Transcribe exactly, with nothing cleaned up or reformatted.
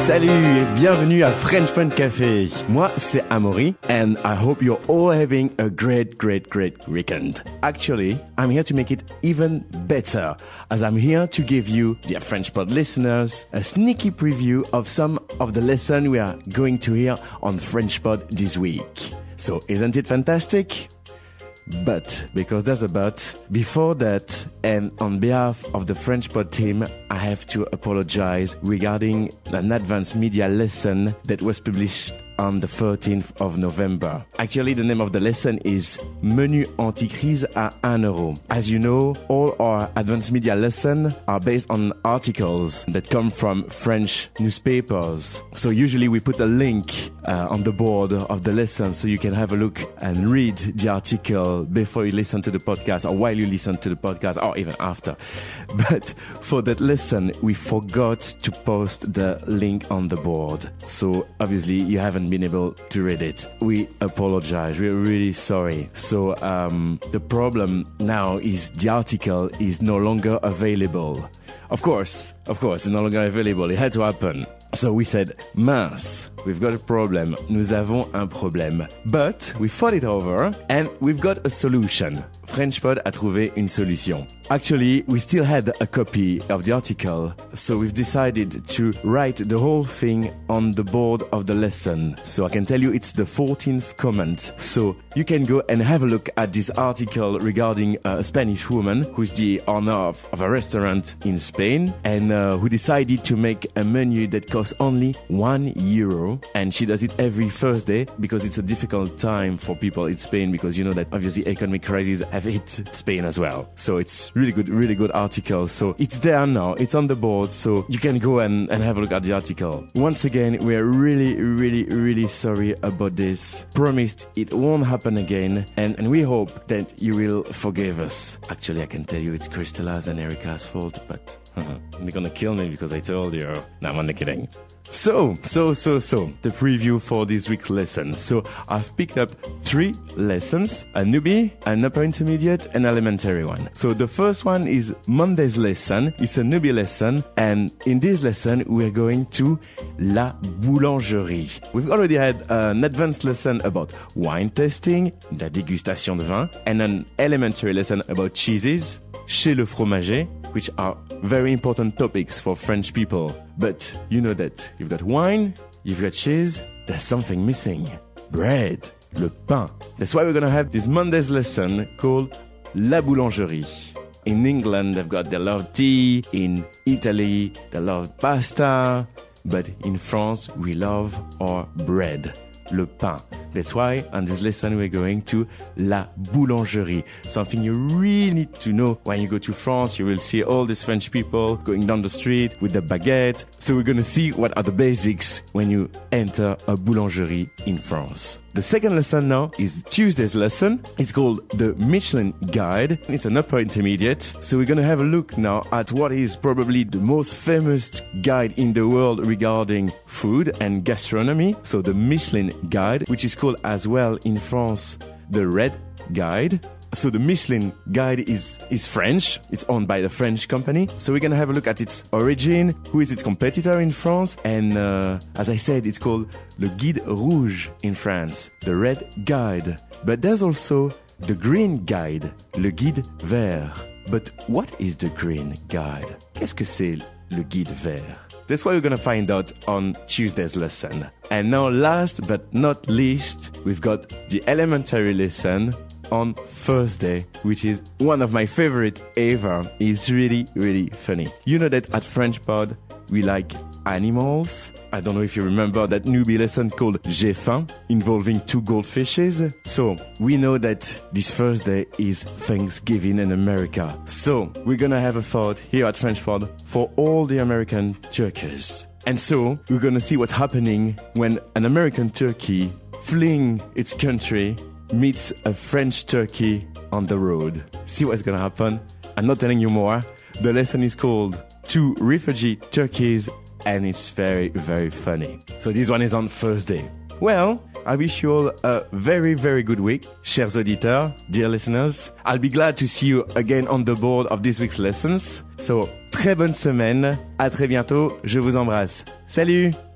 Salut et bienvenue à French Fun Café. Moi, c'est Amaury and I hope you're all having a great, great, great weekend. Actually, I'm here to make it even better as I'm here to give you, dear French Pod listeners, a sneaky preview of some of the lessons we are going to hear on French Pod this week. So, isn't it fantastic? But, because there's a but, before that, and on behalf of the French Pod team, I have to apologize regarding an advanced media lesson that was published on the thirteenth of November. Actually, the name of the lesson is Menu anti-crise à un euro. As you know, all our advanced media lessons are based on articles that come from French newspapers. So usually we put a link uh, on the board of the lesson so you can have a look and read the article before you listen to the podcast or while you listen to the podcast or even after. But for that lesson, we forgot to post the link on the board. So obviously you haven't been able to read it. We apologize. We're really sorry. So um, the problem now is the article is no longer available. Of course, of course, it's no longer available. It had to happen. So we said, mince, we've got a problem. Nous avons un problème. But we thought it over and we've got a solution. FrenchPod a trouvé une solution. Actually, we still had a copy of the article, so we've decided to write the whole thing on the board of the lesson. So I can tell you it's the fourteenth comment. So you can go and have a look at this article regarding a Spanish woman who's the owner of, of a restaurant in Spain and uh, who decided to make a menu that costs only one euro. And she does it every Thursday because it's a difficult time for people in Spain because you know that obviously economic crises have hit Spain as well. So it's really good, really good article. So it's there now. It's on the board. So you can go and, and have a look at the article. Once again, we're really, really, really sorry about this. Promised it won't happen again. And, and we hope that you will forgive us. Actually, I can tell you it's Christela's and Erica's fault, but they're gonna kill me because I told you. No, I'm only kidding. So, so, so, so, the preview for this week's lesson. So, I've picked up three lessons, a newbie, an upper intermediate, and elementary one. So, the first one is Monday's lesson. It's a newbie lesson, and in this lesson, we're going to La Boulangerie. We've already had an advanced lesson about wine tasting, la dégustation de vin, and an elementary lesson about cheeses, chez le fromager, which are very important topics for French people. But you know that you've got wine, you've got cheese, there's something missing. Bread, le pain. That's why we're going to have this Monday's lesson called La Boulangerie. In England, they've got their love tea. In Italy, they love pasta. But in France, we love our bread, le pain. That's why on this lesson we're going to La Boulangerie. Something you really need to know when you go to France. You will see all these French people going down the street with the baguette. So we're going to see what are the basics when you enter a boulangerie in France. The second lesson now is Tuesday's lesson. It's called the Michelin Guide. It's an upper intermediate. So we're going to have a look now at what is probably the most famous guide in the world regarding food and gastronomy. So the Michelin Guide, which is called as well in France the Red Guide. So the Michelin Guide is, is French. It's owned by the French company. So we're going to have a look at its origin, who is its competitor in France. And uh, as I said, it's called Le Guide Rouge in France, the Red Guide. But there's also the Green Guide, Le Guide Vert. But what is the Green Guide? Qu'est-ce que c'est le Guide Vert? That's what we're going to find out on Tuesday's lesson. And now last but not least, we've got the elementary lesson on Thursday, which is one of my favorite ever. It's really, really funny. You know that at French Pod, we like animals. I don't know if you remember that newbie lesson called J'ai faim, involving two goldfishes. So we know that this Thursday is Thanksgiving in America. So we're gonna have a thought here at French Pod for all the American turkeys. And so we're gonna see what's happening when an American turkey fleeing its country meets a French turkey on the road. See what's gonna happen. I'm not telling you more. The lesson is called Two Refugee Turkeys, and it's very, very funny. So this one is on Thursday. Well, I wish you all a very, very good week, chers auditeurs, dear listeners. I'll be glad to see you again on the board of this week's lessons. So, très bonne semaine. À très bientôt. Je vous embrasse. Salut!